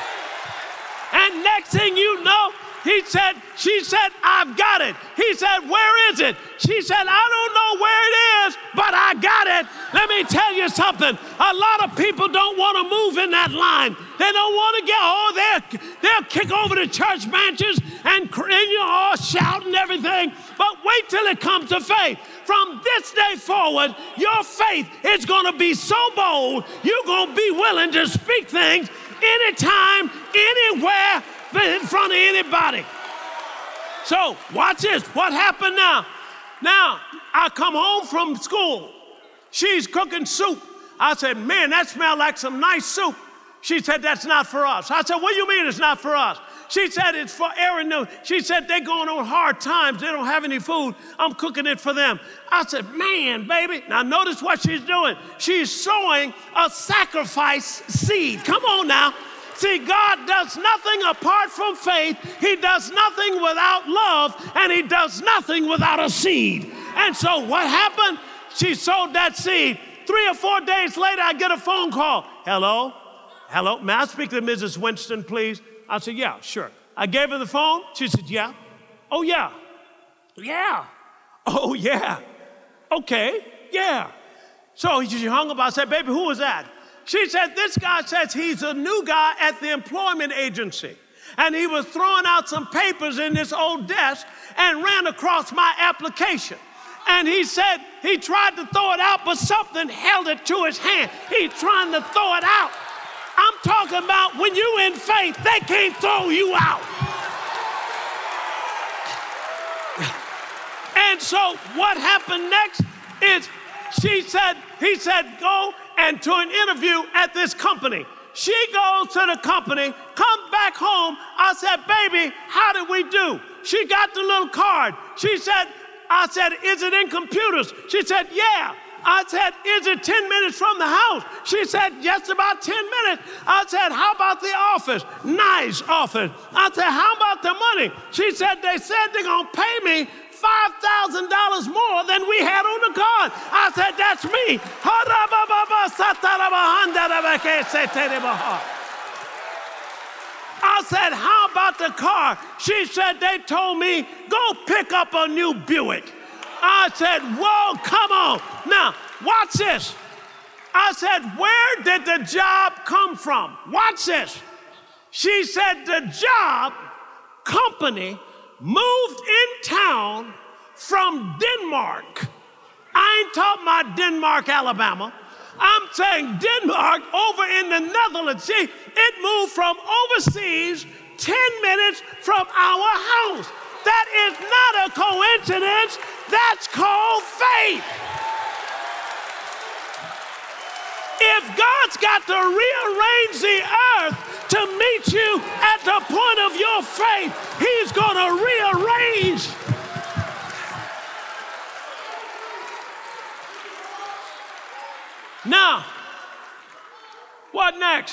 And next thing you know, he said, she said, I've got it. He said, where is it? She said, I don't know where it is, but I got it. Let me tell you something. A lot of people don't want to move in that line. They don't want to get, oh, they'll, they'll kick over the church benches and, you know, shout and everything. But wait till it comes to faith. From this day forward, your faith is going to be so bold, you're going to be willing to speak things anytime, anywhere, in front of anybody. So watch this. What happened now? Now, I come home from school. She's cooking soup. I said, man, that smells like some nice soup. She said, that's not for us. I said, what do you mean it's not for us? She said, it's for Aaron. She said, they're going on hard times. They don't have any food. I'm cooking it for them. I said, man, baby. Now notice what she's doing. She's sowing a sacrifice seed. Come on now. See, God does nothing apart from faith. He does nothing without love, and he does nothing without a seed. And so what happened? She sowed that seed. Three or four days later, I get a phone call. Hello? Hello? May I speak to Missus Winston, please? I said, yeah, sure. I gave her the phone. She said, yeah. Oh, yeah. Yeah. Oh, yeah. Okay. Yeah. So she hung up. I said, baby, who was that? She said, this guy says he's a new guy at the employment agency. And he was throwing out some papers in this old desk and ran across my application. And he said he tried to throw it out, but something held it to his hand. He's trying to throw it out. I'm talking about when you're in faith, they can't throw you out. And so what happened next is she said, he said, go and to an interview at this company. She goes to the company, comes back home. I said, baby, how did we do? She got the little card. She said, I said, is it in computers? She said, yeah. I said, is it ten minutes from the house? She said, just about ten minutes. I said, how about the office? Nice office. I said, how about the money? She said, they said they're going to pay me five thousand dollars more than we had on the card. I said, that's me. I said, how about the car? She said, they told me, go pick up a new Buick. I said, whoa, come on. Now, watch this. I said, where did the job come from? Watch this. She said, the job company moved in town from Denmark. I ain't talking about Denmark, Alabama. I'm saying Denmark over in the Netherlands. See, it moved from overseas ten minutes from our house. That is not a coincidence. That's called faith. If God's got to rearrange the earth to meet you at the point of your faith, He's going to rearrange. Now, what next?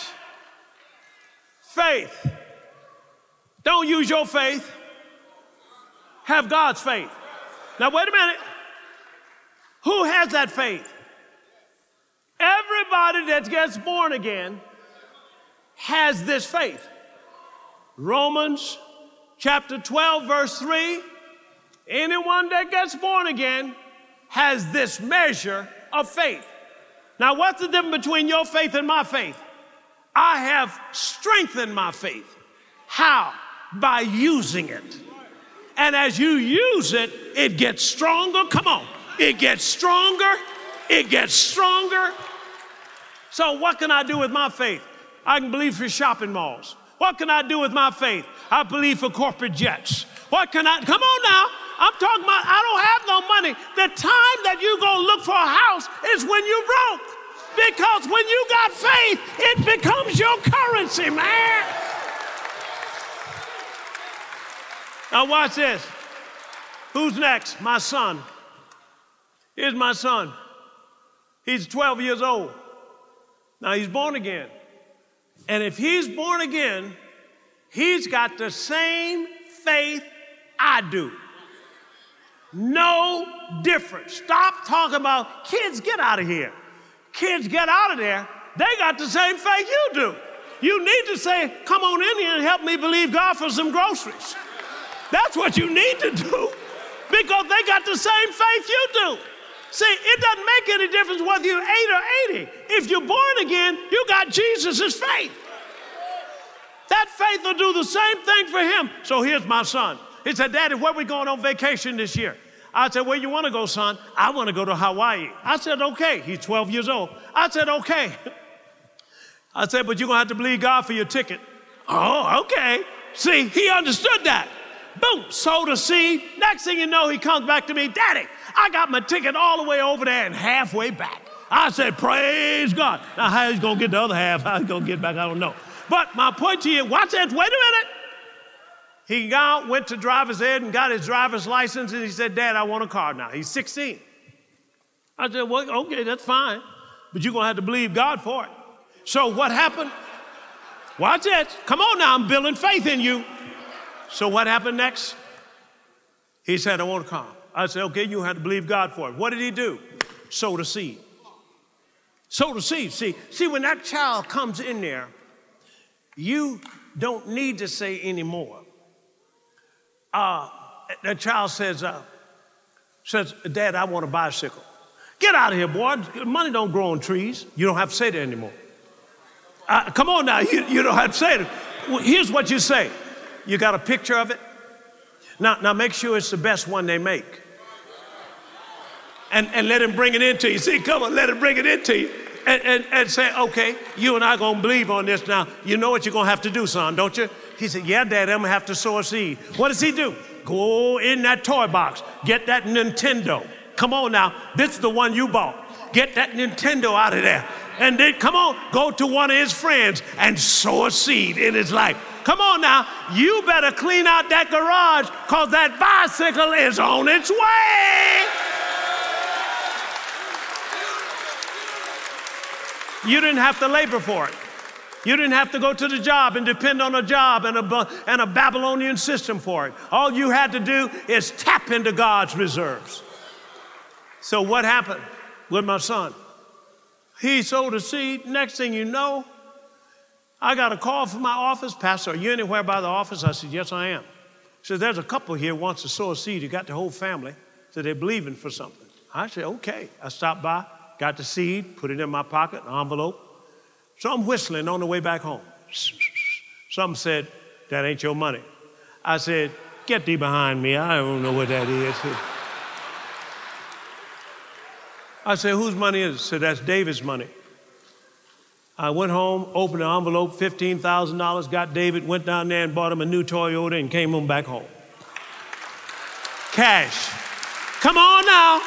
Faith. Don't use your faith. Have God's faith. Now, wait a minute. Who has that faith? Everybody that gets born again has this faith. Romans chapter twelve, verse three. Anyone that gets born again has this measure of faith. Now, what's the difference between your faith and my faith? I have strengthened my faith. How? By using it. And as you use it, it gets stronger. Come on. It gets stronger. It gets stronger. So what can I do with my faith? I can believe for shopping malls. What can I do with my faith? I believe for corporate jets. What can I, come on now. I'm talking about, I don't have no money. The time that you go look for a house is when you broke. Because when you got faith, it becomes your currency, man. Now watch this. Who's next? My son. Here's my son. He's twelve years old. Now he's born again. And if he's born again, he's got the same faith I do. No difference. Stop talking about kids, get out of here. Kids, get out of there. They got the same faith you do. You need to say, come on in here and help me believe God for some groceries. That's what you need to do because they got the same faith you do. See, it doesn't make any difference whether you're eight or eighty. If you're born again, you got Jesus' faith. That faith will do the same thing for him. So here's my son. He said, Daddy, where we going on vacation this year? I said, where you want to go, son? I want to go to Hawaii. I said, okay. He's twelve years old. I said, okay. I said, but you're going to have to believe God for your ticket. Oh, okay. See, he understood that. Boom, sowed a seed. Next thing you know, he comes back to me, Daddy, I got my ticket all the way over there and halfway back. I said, praise God. Now, how he's going to get the other half, how he's going to get back, I don't know. But my point to you, watch that, wait a minute. He got, went to driver's ed and got his driver's license, and he said, Dad, I want a car now. He's sixteen. I said, well, okay, that's fine, but you're going to have to believe God for it. So what happened? Watch it. Come on now, I'm building faith in you. So what happened next? He said, I want a car. I said, okay, you have to believe God for it. What did he do? Sow the seed. Sow the seed. See, see, when that child comes in there, you don't need to say anymore. Uh, that child says, uh, says, Dad, I want a bicycle. Get out of here, boy. Money don't grow on trees. You don't have to say that anymore. Uh, come on now, you, you don't have to say it. Well, here's what you say. You got a picture of it? Now, now make sure it's the best one they make. And, and let him bring it into you. See, come on, let him bring it into you. And, and, and say, okay, you and I are going to believe on this now. You know what you're going to have to do, son, don't you? He said, yeah, Dad, I'm going to have to sow a seed. What does he do? Go in that toy box. Get that Nintendo. Come on now. This is the one you bought. Get that Nintendo out of there. And then, come on, go to one of his friends and sow a seed in his life. Come on now. You better clean out that garage because that bicycle is on its way. You didn't have to labor for it. You didn't have to go to the job and depend on a job and a, and a Babylonian system for it. All you had to do is tap into God's reserves. So what happened with my son? He sowed a seed. Next thing you know, I got a call from my office. Pastor, are you anywhere by the office? I said, yes, I am. He said, there's a couple here who wants to sow a seed. You got the whole family. So they're believing for something. I said, okay. I stopped by, got the seed, put it in my pocket, an envelope. So I'm whistling on the way back home. Some said, that ain't your money. I said, get thee behind me. I don't know what that is. I said, whose money is it? I said, that's David's money. I went home, opened the envelope, fifteen thousand dollars, got David, went down there and bought him a new Toyota and came home back home. Cash. Come on now.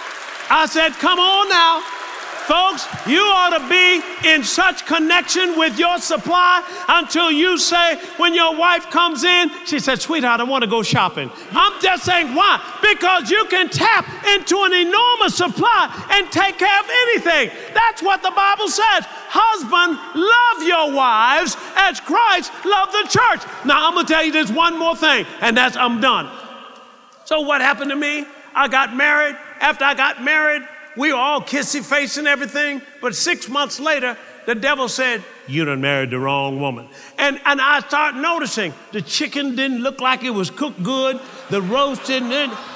I said, come on now. Folks, you ought to be in such connection with your supply until you say, when your wife comes in, she said, sweetheart, I want to go shopping. I'm just saying, why? Because you can tap into an enormous supply and take care of anything. That's what the Bible says. Husband, love your wives as Christ loved the church. Now, I'm going to tell you this one more thing, and that's I'm done. So what happened to me? I got married. After I got married, we were all kissy face and everything, but six months later, the devil said, you done married the wrong woman. And, and I started noticing the chicken didn't look like it was cooked good. The roast didn't,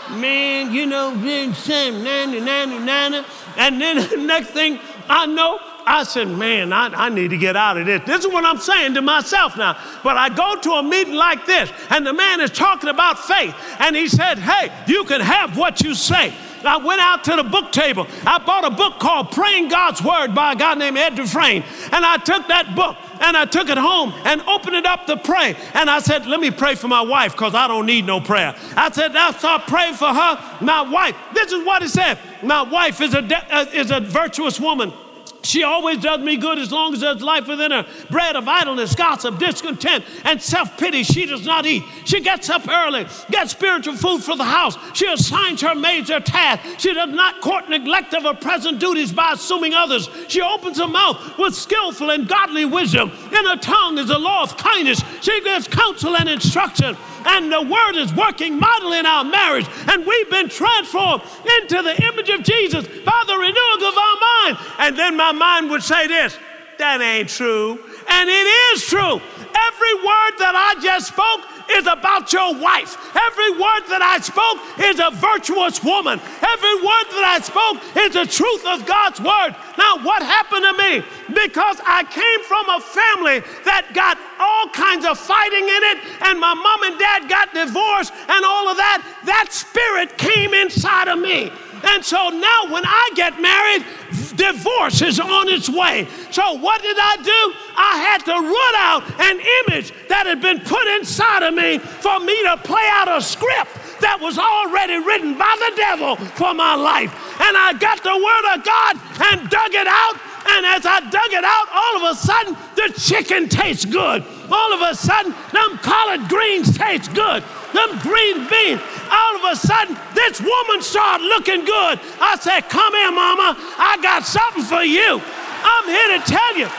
man, you know, then same, nanny, nanny, nanny. And then the next thing I know, I said, man, I, I need to get out of this. This is what I'm saying to myself now. But I go to a meeting like this, and the man is talking about faith. And he said, hey, you can have what you say. I went out to the book table. I bought a book called Praying God's Word by a guy named Ed Dufresne. And I took that book and I took it home and opened it up to pray. And I said, let me pray for my wife because I don't need no prayer. I said, I start praying for her, my wife. This is what he said. My wife is a, de- uh, is a virtuous woman. She always does me good as long as there's life within her. Bread of idleness, gossip, discontent, and self-pity she does not eat. She gets up early, gets spiritual food for the house. She assigns her maids their task. She does not court neglect of her present duties by assuming others. She opens her mouth with skillful and godly wisdom. In her tongue is the law of kindness. She gives counsel and instruction. And the word is working mightily in our marriage. And we've been transformed into the image of Jesus by the renewing of our mind. And then my mind would say this, that ain't true. And it is true. Every word that I just spoke is about your wife. Every word that I spoke is a virtuous woman. Every word that I spoke is the truth of God's word. Now, what happened to me? Because I came from a family that got all kinds of fighting in it, and my mom and dad got divorced and all of that, that spirit came inside of me. And so now when I get married, divorce is on its way. So what did I do? I had to root out an image that had been put inside of me for me to play out a script that was already written by the devil for my life. And I got the word of God and dug it out. And as I dug it out, all of a sudden, the chicken tastes good. All of a sudden, them collard greens taste good. Them green beans. All of a sudden, this woman started looking good. I said, come here, mama. I got something for you. I'm here to tell you,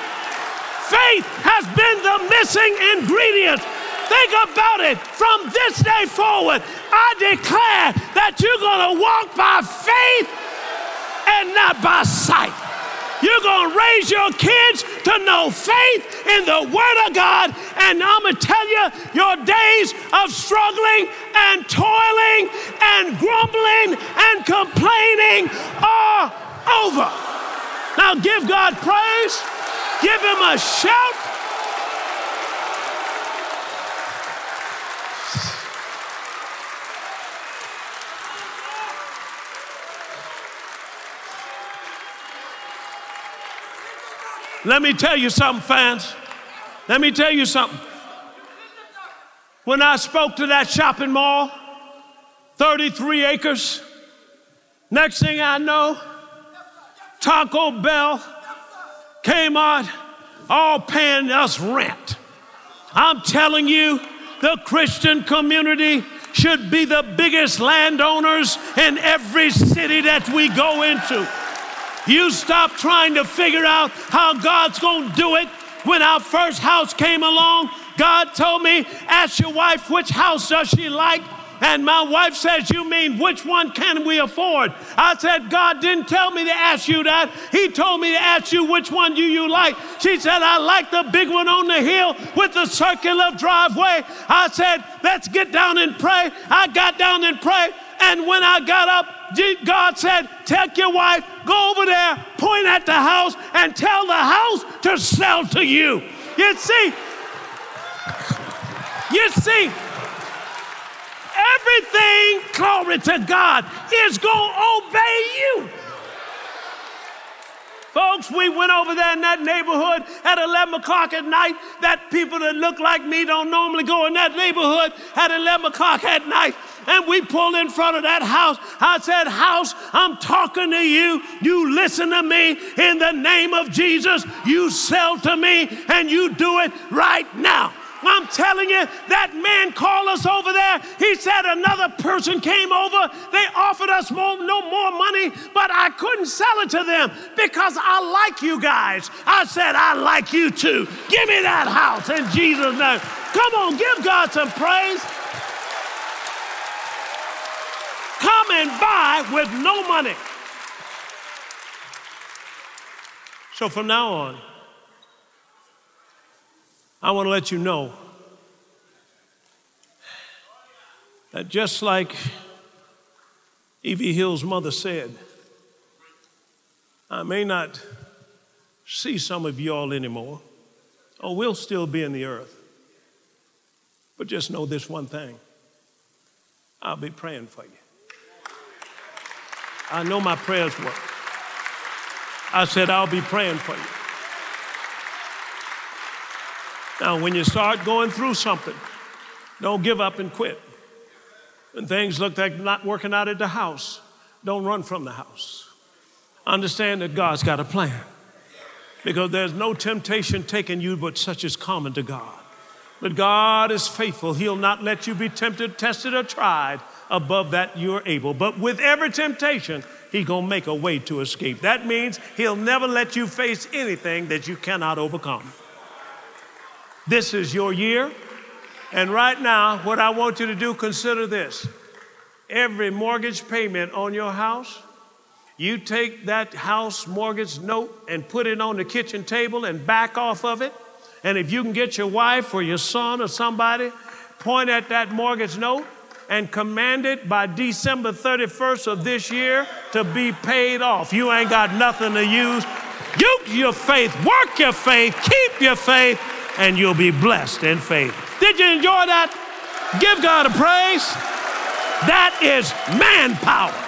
faith has been the missing ingredient. Think about it. From this day forward, I declare that you're going to walk by faith and not by sight. You're going to raise your kids to know faith in the Word of God. And I'm going to tell you, your days of struggling and toiling and grumbling and complaining are over. Now give God praise. Give Him a shout. Let me tell you something, fans. Let me tell you something. When I spoke to that shopping mall, thirty-three acres. Next thing I know, Taco Bell, Kmart, all paying us rent. I'm telling you, the Christian community should be the biggest landowners in every city that we go into. You stop trying to figure out how God's going to do it. When our first house came along, God told me, ask your wife which house does she like. And my wife says, you mean which one can we afford? I said, God didn't tell me to ask you that. He told me to ask you which one do you like. She said, I like the big one on the hill with the circular driveway. I said, let's get down and pray. I got down and prayed. And when I got up, God said, take your wife, go over there, point at the house, and tell the house to sell to you. You see, you see, everything, glory to God, is going to obey you. Folks, we went over there in that neighborhood at eleven o'clock at night. That people that look like me don't normally go in that neighborhood at eleven o'clock at night. And we pulled in front of that house. I said, house, I'm talking to you. You listen to me in the name of Jesus. You sell to me and you do it right now. I'm telling you, that man called us over there. He said another person came over. They offered us more, no more money, but I couldn't sell it to them because I like you guys. I said, I like you too. Give me that house in Jesus' name. Come on, give God some praise. Come and buy with no money. So from now on, I want to let you know that just like Evie Hill's mother said, I may not see some of y'all anymore, or we'll still be in the earth. But just know this one thing. I'll be praying for you. I know my prayers work. I said, I'll be praying for you. Now, when you start going through something, don't give up and quit. When things look like not working out at the house, don't run from the house. Understand that God's got a plan, because there's no temptation taking you but such is common to God. But God is faithful. He'll not let you be tempted, tested, or tried above that you're able. But with every temptation, He's going to make a way to escape. That means He'll never let you face anything that you cannot overcome. This is your year. And right now, what I want you to do, consider this. Every mortgage payment on your house, you take that house mortgage note and put it on the kitchen table and back off of it. And if you can get your wife or your son or somebody, point at that mortgage note and command it by December thirty-first of this year to be paid off. You ain't got nothing to use. Use your faith, work your faith, keep your faith, and you'll be blessed in faith. Did you enjoy that? Give God a praise. That is manpower.